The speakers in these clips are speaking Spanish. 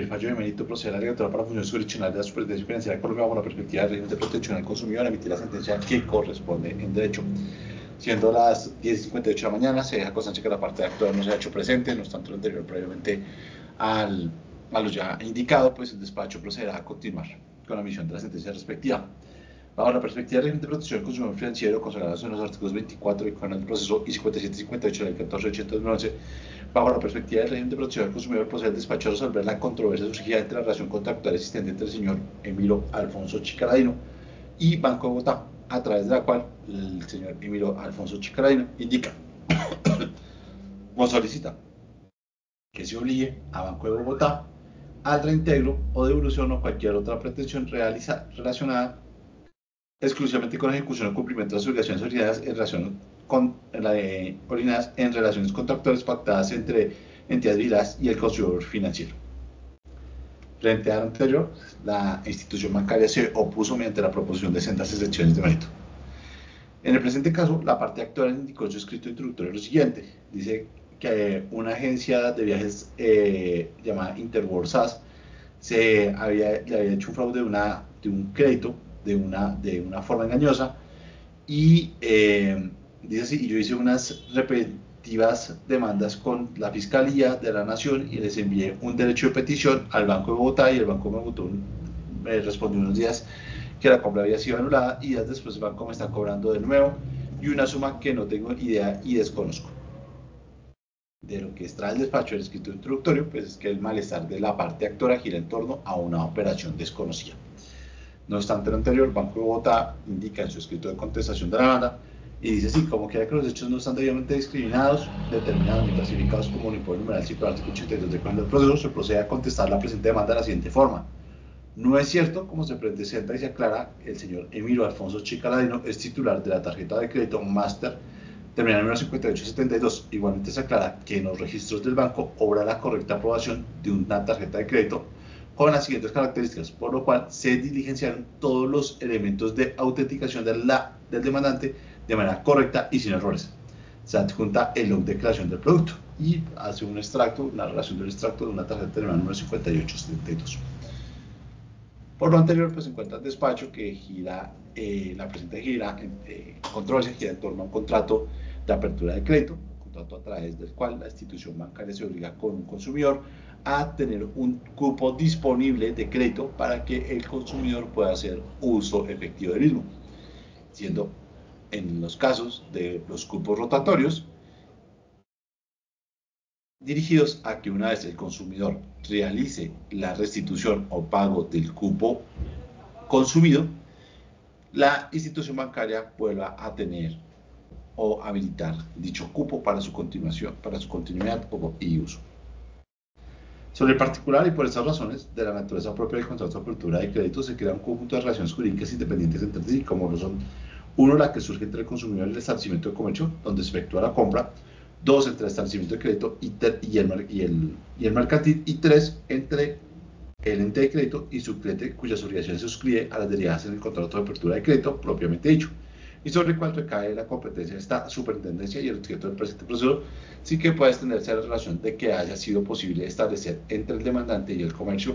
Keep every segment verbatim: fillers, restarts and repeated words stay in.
fallo de mérito procede a la directora para funciones jurisdiccionales de la Superintendencia Financiera de Colombia bajo la perspectiva del régimen de protección al consumidor a emitir la sentencia que corresponde en derecho. Siendo las diez y cincuenta y ocho de la mañana, se deja constancia que la parte de actuar no se ha hecho presente, no obstante lo anterior previamente al, a lo ya indicado, pues el despacho procederá a continuar con la emisión de la sentencia respectiva. Bajo la perspectiva del régimen de protección del consumidor financiero, consagrados en los artículos veinticuatro del Código del Proceso y cincuenta y siete y cincuenta y ocho de la Ley catorce ochenta dos mil once, bajo la perspectiva del régimen de protección del consumidor, procede el despacho a resolver la controversia surgida entre la relación contractual existente entre el señor Emilio Alfonso Chicaladino y Banco de Bogotá, a través de la cual el señor Emilio Alfonso Chicaladino indica o solicita que se obligue a Banco de Bogotá al reintegro o devolución o cualquier otra pretensión realiza, relacionada exclusivamente con la ejecución o cumplimiento de las obligaciones originadas en relación con la de, originadas en relaciones contractuales pactadas entre entidades vigiladas y el consumidor financiero. Frente a lo anterior, la institución bancaria se opuso mediante la proposición de sendas excepciones de mérito. En el presente caso, la parte actual indicó en su escrito introductorio lo siguiente. Dice que una agencia de viajes eh, llamada Interworld S A S se había, le había hecho un fraude de, una, de un crédito de una, de una forma engañosa y eh, dice así, y yo hice unas repetitivas demandas con la Fiscalía de la Nación y les envié un derecho de petición al Banco de Bogotá y el Banco de Bogotá me respondió unos días que la compra había sido anulada y días después el banco me está cobrando de nuevo y una suma que no tengo idea y desconozco. De lo que extrae el despacho del escrito introductorio, pues es que el malestar de la parte actora gira en torno a una operación desconocida. No obstante lo anterior, el Banco de Bogotá indica en su escrito de contestación de la demanda y dice así, como quiera que los hechos no están debidamente discriminados, determinados ni clasificados como lo impone el numeral cinco del artículo ochenta y dos del Código del Proceso, se procede a contestar la presente demanda de la siguiente forma. No es cierto, como se presenta y se aclara, el señor Emilio Alfonso Chicaladino es titular de la tarjeta de crédito Master terminal número cincuenta y ocho setenta y dos. Igualmente se aclara que en los registros del banco obra la correcta aprobación de una tarjeta de crédito con las siguientes características, por lo cual se diligenciaron todos los elementos de autenticación de la, del demandante de manera correcta y sin errores. Se adjunta el log de creación del producto y hace un extracto, una relación del extracto de una tarjeta terminal número cincuenta y ocho setenta y dos. Por lo anterior, pues se encuentra el despacho que gira, eh, la presente gira, eh, controversia gira en torno a un contrato de apertura de crédito, un contrato a través del cual la institución bancaria se obliga con un consumidor a tener un cupo disponible de crédito para que el consumidor pueda hacer uso efectivo del mismo, siendo en los casos de los cupos rotatorios dirigidos a que una vez el consumidor realice la restitución o pago del cupo consumido, la institución bancaria vuelva a tener o habilitar dicho cupo para su continuación, para su continuidad y uso. Sobre el particular y por estas razones, de la naturaleza propia del contrato de apertura de crédito, se crea un conjunto de relaciones jurídicas independientes entre sí, como lo son: uno, la que surge entre el consumidor y el establecimiento de comercio, donde se efectúa la compra; dos, entre el establecimiento de crédito y, y, el, y, el, y el mercantil; y tres, entre el ente de crédito y su cliente, cuyas obligaciones se suscribe a las derivadas en el contrato de apertura de crédito propiamente dicho, y sobre el cual recae la competencia de esta superintendencia y el objeto del presente proceso, sí que puede extenderse a la relación de que haya sido posible establecer entre el demandante y el comercio,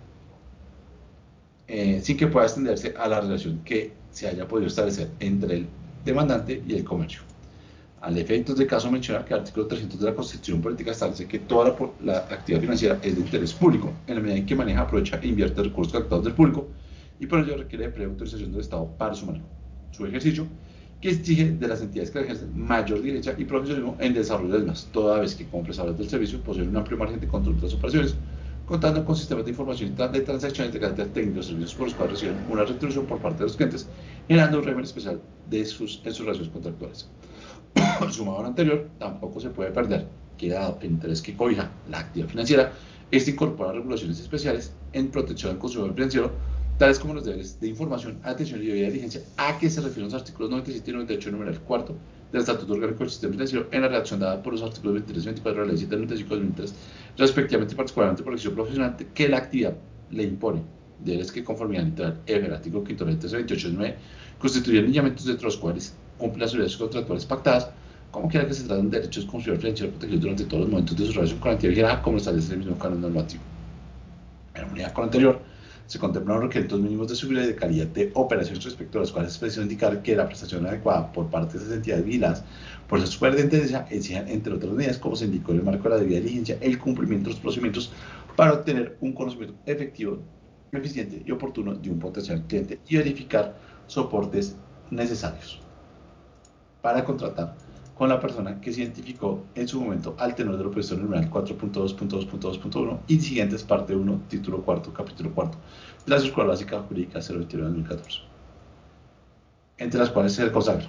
eh, sí que pueda extenderse a la relación que se haya podido establecer entre el demandante y el comercio. Al efecto del caso, mencionar que el artículo trescientos de la Constitución Política establece que toda la, la actividad financiera es de interés público, en la medida en que maneja, aprovecha e invierte recursos captados del público, y por ello requiere de previa autorización del Estado para su manejo, su ejercicio, que exige de las entidades que la ejercen mayor diligencia y profesionalismo en desarrollo de las mismas, toda vez que como prestadores del servicio poseen un amplio margen de control de las operaciones, contando con sistemas de información de transacciones de carácter técnico, servicios por los cuales reciben una retribución por parte de los clientes, generando un régimen especial de sus, en sus relaciones contractuales. Sumado a lo anterior, tampoco se puede perder que, dado el interés que cobija la actividad financiera, este incorpora regulaciones especiales en protección del consumidor financiero, tales como los deberes de información, atención y debida diligencia, a que se refieren los artículos noventa y siete y noventa y ocho, numeral cuarto del Estatuto Orgánico del Sistema Financiero, en la redacción dada por los artículos veintitrés y veinticuatro de la Ley siete noventa y cinco de dos mil tres, respectivamente, particularmente por ejercicio profesional que la actividad le impone. Deberes que, conformidad literal F del artículo quinto de la Ley trece veintiocho de nueve, constituyen lineamientos dentro de los cuales cumplen las obligaciones contractuales pactadas, como quiera que se traten de derechos consumidor financiero protegidos durante todos los momentos de su relación con la entidad vigilada, como establece el mismo canon normativo. En unidad con lo anterior, se contemplan requerimientos mínimos de seguridad y de calidad de operaciones respecto a los cuales es preciso indicar que la prestación adecuada por parte de esas entidades vigiladas por la superintendencia exigen, entre otras medidas, como se indicó en el marco de la debida diligencia, el cumplimiento de los procedimientos para obtener un conocimiento efectivo, eficiente y oportuno de un potencial cliente y verificar soportes necesarios para contratar con la persona que se identificó en su momento al tenor de lo previsto en el numeral cuatro punto dos punto dos punto dos punto uno y siguientes, parte uno, título cuarto, capítulo cuarto de la Circular Básica Jurídica cero veintiuno de dos mil catorce, entre las cuales se consagra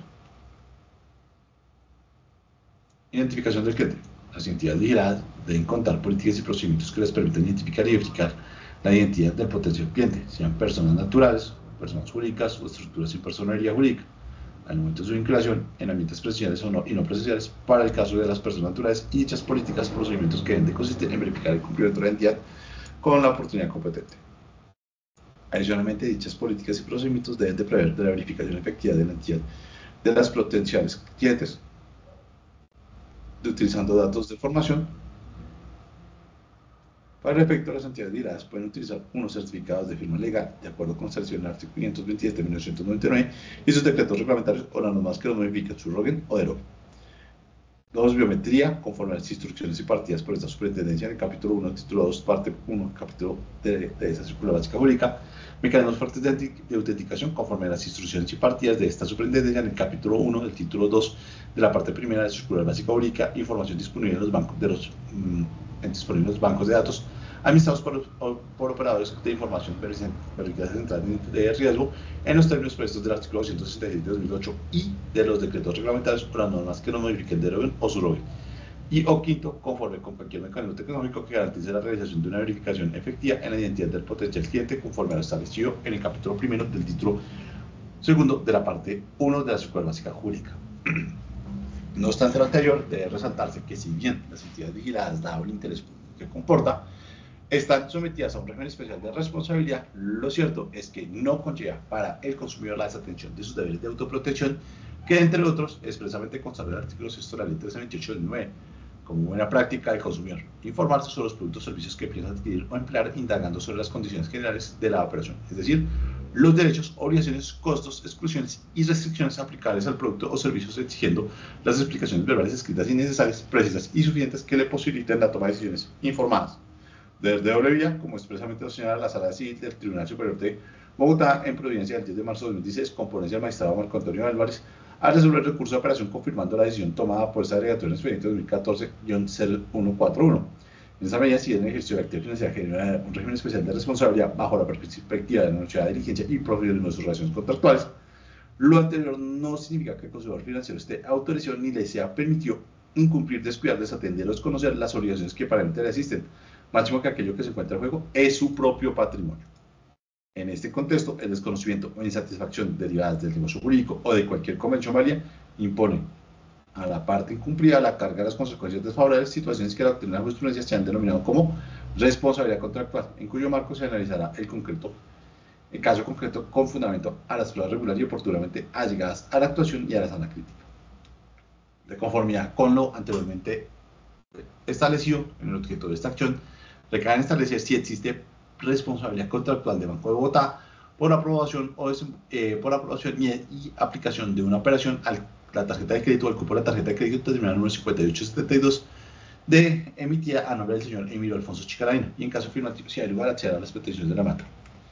identificación del cliente. Las entidades vigiladas deben contar políticas y procedimientos que les permitan identificar y verificar la identidad del potencial cliente, sean personas naturales, personas jurídicas o estructuras sin personería jurídica, al momento de su vinculación en ambientes presenciales o no, y no presenciales, para el caso de las personas naturales, y dichas políticas y procedimientos que deben de consistir en verificar el cumplimiento de la entidad con la oportunidad competente. Adicionalmente, dichas políticas y procedimientos deben de prever de la verificación efectiva de la entidad de las potenciales clientes, de utilizando datos de formación. Para el efecto, las entidades vigiladas pueden utilizar unos certificados de firma legal, de acuerdo con sanción del artículo quinientos veintisiete de mil novecientos noventa y nueve, y sus decretos reglamentarios o las normas que los modifiquen, subroguen o deroguen. dos. Biometría, conforme a las instrucciones y partidas por esta superintendencia en el capítulo uno, título dos, parte uno, capítulo de, de esta circular básica jurídica. Mecanismos fuertes de, de autenticación, conforme a las instrucciones y partidas de esta superintendencia en el capítulo uno del título dos de la parte primera de la circular básica jurídica. Información disponible en los bancos de los mmm, disponibles en los bancos de datos administrados por, por operadores de información verificadas central de riesgo en los términos previstos del artículo doscientos sesenta y siete de dos mil ocho y de los decretos reglamentarios o las normas que no modifiquen, deroguen o subroguen. Y o quinto, conforme con cualquier mecanismo tecnológico que garantice la realización de una verificación efectiva en la identidad del potencial cliente, conforme a lo establecido en el capítulo primero del título segundo de la parte uno de la circular básica jurídica. No obstante lo anterior, debe resaltarse que si bien las entidades vigiladas, dado el interés que comporta, están sometidas a un régimen especial de responsabilidad, lo cierto es que no conlleva para el consumidor la desatención de sus deberes de autoprotección, que entre otros expresamente consagra el artículo sexto de la ley trece veintiocho del nueve, como buena práctica del consumidor, informarse sobre los productos o servicios que piensa adquirir o emplear, indagando sobre las condiciones generales de la operación, es decir, los derechos, obligaciones, costos, exclusiones y restricciones aplicables al producto o servicios, exigiendo las explicaciones verbales escritas y necesarias, precisas y suficientes que le posibiliten la toma de decisiones informadas. Desde doble vía, como expresamente lo señala la Sala Civil del Tribunal Superior de Bogotá, en providencia del diez de marzo de dos mil dieciséis, con ponencia del magistrado Marco Antonio Álvarez, al resolver el recurso de apelación confirmando la decisión tomada por esta agregatoria en el expediente dos mil catorce guión cero uno cuatro uno. En esa medida, si bien el ejercicio de la actividad financiera genera un régimen especial de responsabilidad bajo la perspectiva de la necesidad de diligencia y profesionalismo de sus relaciones contractuales, lo anterior no significa que el consumidor financiero esté autorizado ni le sea permitido incumplir, descuidar, desatender o desconocer las obligaciones que para él le existen, máximo que aquello que se encuentra en juego es su propio patrimonio. En este contexto, el desconocimiento o insatisfacción derivadas del negocio jurídico o de cualquier convención válida impone a la parte incumplida la carga de las consecuencias desfavorables, situaciones que la doctrina de la jurisprudencia se han denominado como responsabilidad contractual, en cuyo marco se analizará el concreto, el caso concreto con fundamento a las pruebas regulares y oportunamente allegadas a la actuación y a la sana crítica. De conformidad con lo anteriormente establecido en el objeto de esta acción, recae en establecer si existe responsabilidad contractual de Banco de Bogotá por aprobación, o des, eh, por aprobación y, y aplicación de una operación a la tarjeta de crédito o al cupo de la tarjeta de crédito terminal número cincuenta y ocho setenta y dos de emitida a nombre del señor Emilio Alfonso Chicalaina, y en caso afirmativo si hay lugar a acceder a las peticiones de la mata.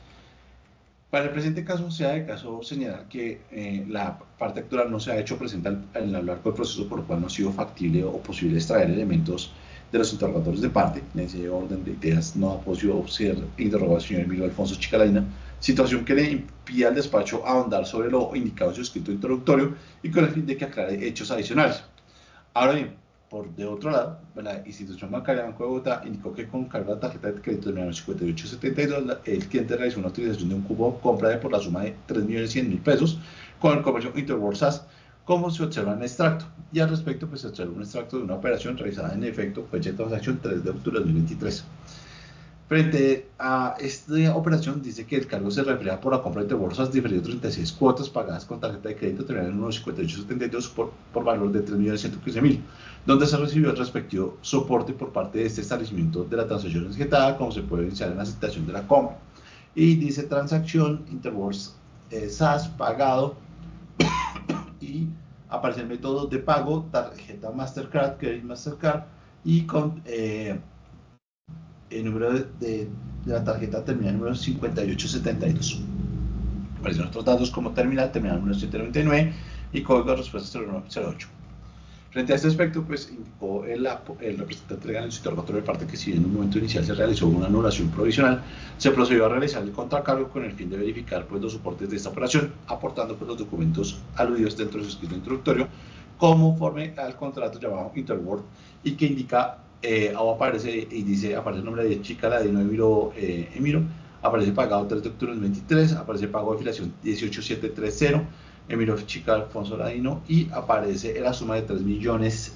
Para el presente caso, sea de caso señalar que eh, la parte actual no se ha hecho presente a lo largo del proceso, por lo cual no ha sido factible o posible extraer elementos de los interrogatorios de parte. En ese orden de ideas no ha podido ser interrogado al señor Emilio Alfonso Chicalaina, situación que le impide al despacho ahondar sobre lo indicado en su escrito introductorio y con el fin de que aclare hechos adicionales. Ahora bien, por de otro lado, la institución bancaria Banco de Bogotá indicó que con cargo de la tarjeta de crédito de cincuenta y ocho setenta y dos, el cliente realizó una utilización de un cupo compra de por la suma de tres millones cien mil pesos con el comercio Interworld S A S, como se observa en el extracto. Y al respecto, pues se observa un extracto de una operación realizada en efecto, fecha de transacción tres de octubre de dos mil veintitrés. Frente a esta operación, dice que el cargo se refleja por la compra de bolsas diferido treinta y seis cuotas pagadas con tarjeta de crédito, terminaron en uno cincuenta y ocho setenta y dos por, por valor de tres millones ciento quince mil, donde se recibió el respectivo soporte por parte de este establecimiento de la transacción executada, como se puede iniciar en la aceptación de la compra. Y dice transacción, Interwars eh, S A S pagado y aparece el método de pago, tarjeta Mastercard, Credit Mastercard y con eh, el número de, de, de la tarjeta termina en número cincuenta y ocho setenta y dos. Aparecen otros datos como terminal, terminal número ciento noventa y nueve y código de respuesta cero nueve cero ocho. Frente a este aspecto, pues indicó el, el representante legal en su interrogatorio de parte que si en un momento inicial se realizó una anulación provisional, se procedió a realizar el contracargo con el fin de verificar pues, los soportes de esta operación, aportando pues, los documentos aludidos dentro de su escrito introductorio, conforme al contrato llamado Interword, y que indica, eh, o aparece, y dice, aparece el nombre de Chica Ladino Emiro, eh, Emiro, aparece pagado tres de octubre del veintitrés, aparece pago de afiliación dieciocho mil setecientos treinta, Emiro Chica Alfonso Ladino, y aparece la suma de tres millones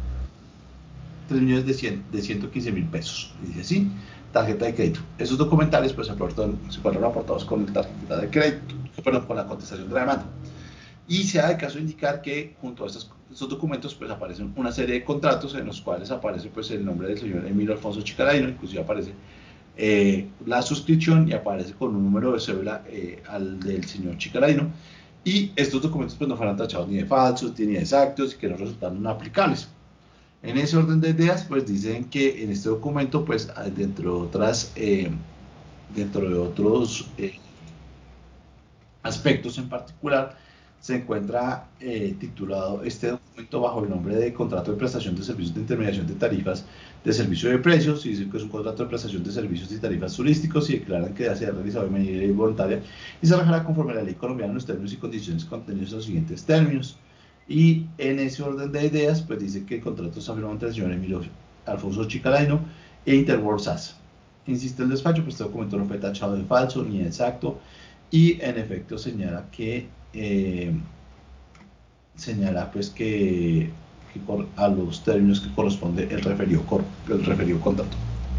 de ciento quince mil pesos. Dice así, tarjeta de crédito. Esos documentales pues, se, aportan, se fueron aportados con la tarjeta de crédito, perdón, con la contestación de la demanda. Y se da el caso de indicar que junto a estos, estos documentos pues aparecen una serie de contratos en los cuales aparece pues el nombre del señor Emilio Alfonso Chicaladino, inclusive aparece eh, la suscripción y aparece con un número de cédula eh, al del señor Chicaladino, y estos documentos pues no fueron tachados ni de falsos ni de exactos y que no resultaron aplicables. En ese orden de ideas pues dicen que en este documento pues dentro de otras eh, dentro de otros eh, aspectos en particular se encuentra eh, titulado este documento bajo el nombre de Contrato de Prestación de Servicios de Intermediación de Tarifas de Servicio de Precios, y dicen que es un contrato de prestación de servicios y tarifas turísticos, y declaran que debe ser realizado de manera voluntaria y se regirá conforme a la ley colombiana en los términos y condiciones contenidos en los siguientes términos. Y en ese orden de ideas, pues dice que el contrato está firmado entre el señor Emilio Alfonso Chicaladino e Interworld S A S. Insiste el despacho, pues este documento no fue tachado de falso ni de exacto, y en efecto señala que eh, señala pues que, que por, a los términos que corresponde el referido, el referido contrato.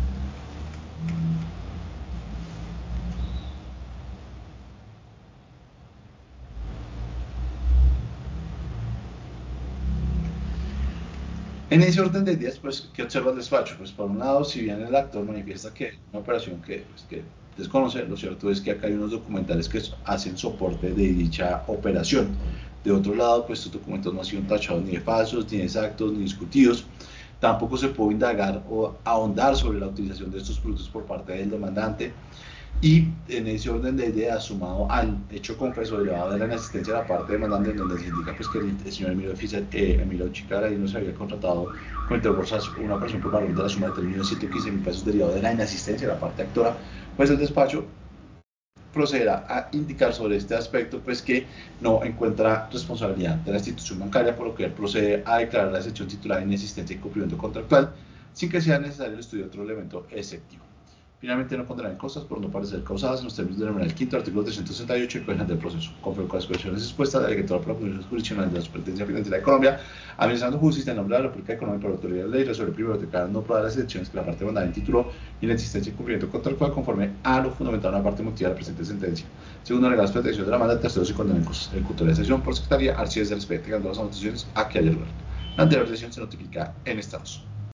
En ese orden de ideas, pues, ¿qué observa el despacho? Pues, por un lado, si bien el actor manifiesta que es una operación que, pues, que desconoce, lo cierto es que acá hay unos documentales que hacen soporte de dicha operación. De otro lado, pues, estos documentos no han sido tachados ni de falsos, ni de exactos, ni discutidos. Tampoco se puede indagar o ahondar sobre la utilización de estos productos por parte del demandante. Y en ese orden de ideas, sumado al hecho confeso derivado de la inexistencia de la parte demandante, en donde se indica pues, que el, el señor Emilio, eh, Emilio Chicaladino se había contratado con Interbolsas una operación por valor de la suma de tres millones ciento quince mil pesos derivado de la inexistencia de la parte actora, pues el despacho procederá a indicar sobre este aspecto pues que no encuentra responsabilidad de la institución bancaria, por lo que él procede a declarar la excepción titular de inexistencia y cumplimiento contractual sin que sea necesario el estudio de otro elemento exceptivo. Finalmente, no pondrán costas por no parecer causadas en los términos del numeral quinto, artículo trescientos sesenta y ocho y cuentan del proceso. Conforme con las cuestiones expuestas, la directora de la Procuraduría Jurisdiccional de la Superintendencia Financiera de Colombia, administrando justicia en nombre de la República Económica por autoridad de la ley, resuelve primero declarar no probar las excepciones que la parte demandada en título y la existencia y cumplimiento contractual conforme a lo fundamentado en la parte motiva de la presente sentencia. Segundo, negar las pretensiones de la demanda, tercero, se condena en ejecutoria de sesión por secretaría, archivos de respecto, llegando a las anotaciones a que haya lugar. La anterior decisión se notifica en estados.